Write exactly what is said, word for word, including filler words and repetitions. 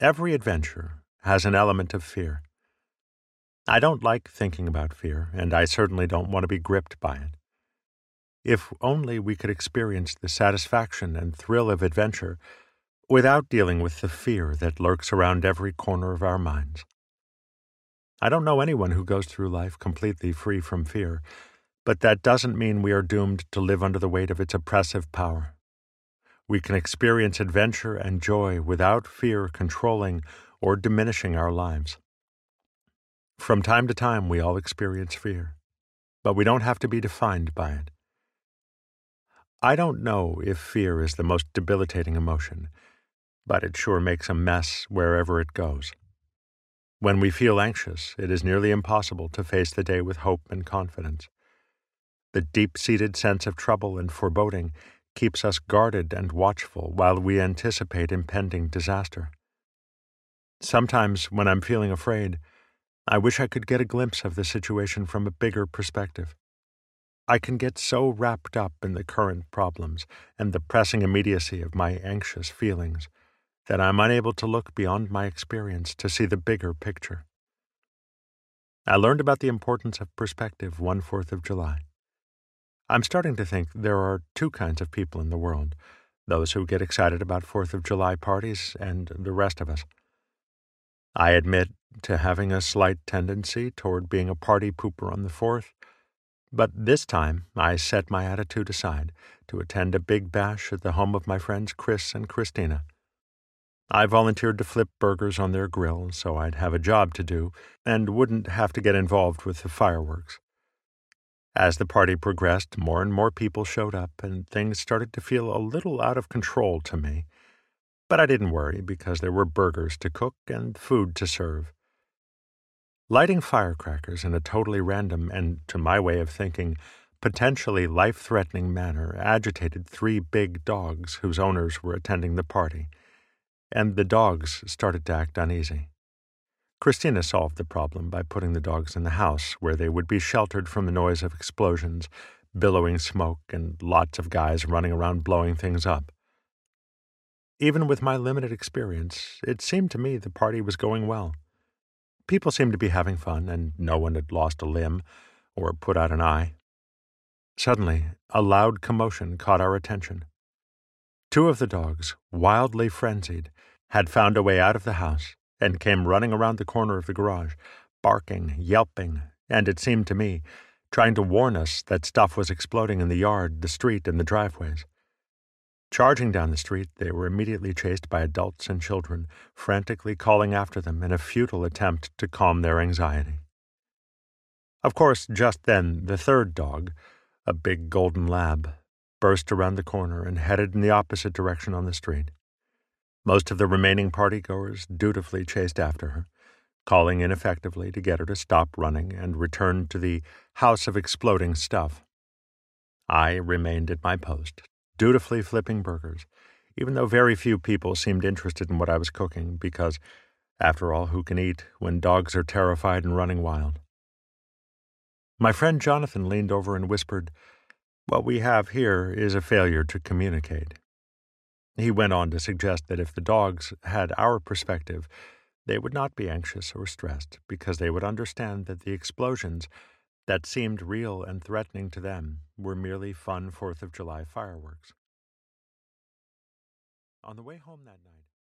Every adventure has an element of fear. I don't like thinking about fear, and I certainly don't want to be gripped by it. If only we could experience the satisfaction and thrill of adventure without dealing with the fear that lurks around every corner of our minds. I don't know anyone who goes through life completely free from fear, but that doesn't mean we are doomed to live under the weight of its oppressive power. We can experience adventure and joy without fear controlling or diminishing our lives. From time to time, we all experience fear, but we don't have to be defined by it. I don't know if fear is the most debilitating emotion, but it sure makes a mess wherever it goes. When we feel anxious, it is nearly impossible to face the day with hope and confidence. The deep-seated sense of trouble and foreboding keeps us guarded and watchful while we anticipate impending disaster. Sometimes, when I'm feeling afraid, I wish I could get a glimpse of the situation from a bigger perspective. I can get so wrapped up in the current problems and the pressing immediacy of my anxious feelings that I'm unable to look beyond my experience to see the bigger picture. I learned about the importance of perspective one Fourth of July. I'm starting to think there are two kinds of people in the world, those who get excited about Fourth of July parties and the rest of us. I admit to having a slight tendency toward being a party pooper on the fourth, but this time I set my attitude aside to attend a big bash at the home of my friends Chris and Christina. I volunteered to flip burgers on their grill so I'd have a job to do and wouldn't have to get involved with the fireworks. As the party progressed, more and more people showed up and things started to feel a little out of control to me. But I didn't worry because there were burgers to cook and food to serve. Lighting firecrackers in a totally random and, to my way of thinking, potentially life-threatening manner agitated three big dogs whose owners were attending the party, and the dogs started to act uneasy. Christina solved the problem by putting the dogs in the house where they would be sheltered from the noise of explosions, billowing smoke, and lots of guys running around blowing things up. Even with my limited experience, it seemed to me the party was going well. People seemed to be having fun, and no one had lost a limb or put out an eye. Suddenly, a loud commotion caught our attention. Two of the dogs, wildly frenzied, had found a way out of the house and came running around the corner of the garage, barking, yelping, and, it seemed to me, trying to warn us that stuff was exploding in the yard, the street, and the driveways. Charging down the street, they were immediately chased by adults and children, frantically calling after them in a futile attempt to calm their anxiety. Of course, just then, the third dog, a big golden lab, burst around the corner and headed in the opposite direction on the street. Most of the remaining partygoers dutifully chased after her, calling ineffectively to get her to stop running and return to the house of exploding stuff. I remained at my post, dutifully flipping burgers, even though very few people seemed interested in what I was cooking because, after all, who can eat when dogs are terrified and running wild? My friend Jonathan leaned over and whispered, "What we have here is a failure to communicate." He went on to suggest that if the dogs had our perspective, they would not be anxious or stressed because they would understand that the explosions that seemed real and threatening to them were merely fun Fourth of July fireworks. On the way home that night,